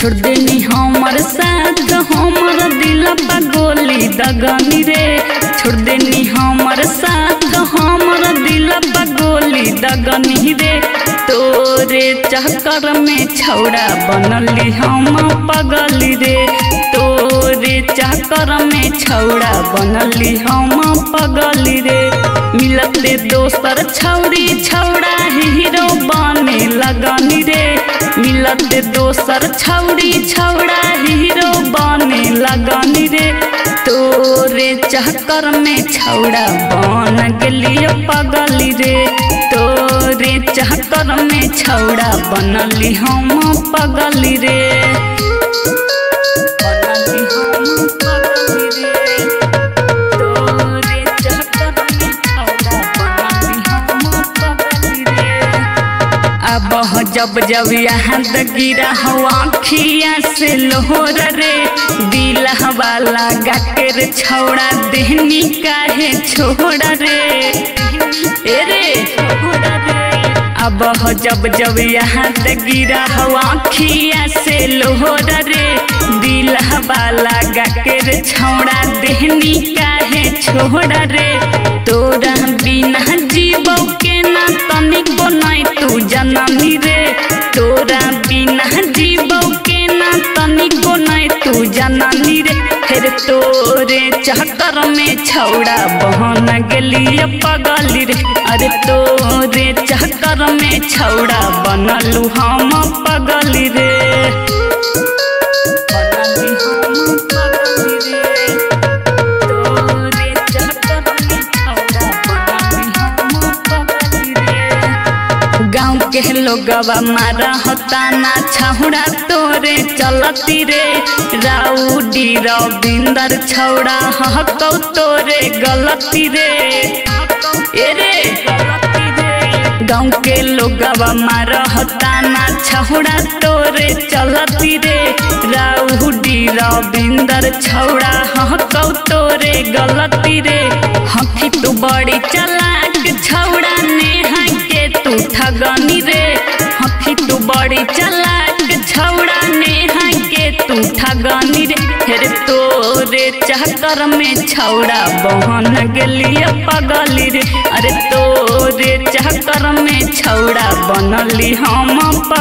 छोड़ देनी हमर साथ हमर दिल गोली दगनी रे। छोड़ देनी हमर साथ हमर दिल गोली दगनी रे। तोरे चक्कर में छौड़ा बनली हम पगली रे। तोरे चक्कर में छौड़ा बनली हम पगली रे। मिलते दोसर छौड़ी छौड़ा हीरो बने लगनी रे। मिलते दोसर छौड़ी छौड़ा हीरो बने लगनी रे। तोरे चक्कर में छौड़ा बन गेली पगली रे। तोरे चक्कर में छौड़ा बनली हम पगली रे। जब जब यहाँ गिरा हवा आँखिया से लोहर रे। दिल वाला गाकर छौड़ा देहनी काहे छोड़ा रे। रे अब जब जब यहाँ गिरा हवा आँखिया से लोहर रे। दिल वाला गाकर छौड़ा देहनी काहे छोड़ा रे। तोरा बिना जीवो के ना तनिको नहीं तू जननी रे। तोरा बिना जीवो के ना तनिको नहीं तू जननी रे। फिर तोरे चक्कर में छौड़ा बहन गेली पगली रे। अरे तोरे चक्कर में छौड़ा बनलू हम पगली रे। गाँव के लोगवा मारा हताना छौड़ा तोरे चलती रे। राउडी रविंदर छौड़ा हकौ तोरे गलती रे। गाँव के लोगवा मारा हताना छौड़ा तोरे चलती रे। राउडी रविंदर छौड़ा हकौ तोरे गलती रे। हकी तू बड़ी चलाक छौड़ा नेहा के तू ठगनी रे। हकी तू बड़ी चलाक छौड़ा नेहा के तू ठगनी रे। फिर तोरे चक्कर में छौड़ा बहन गेली पगली रे। अरे तोरे चक्कर में छौड़ा बनली हम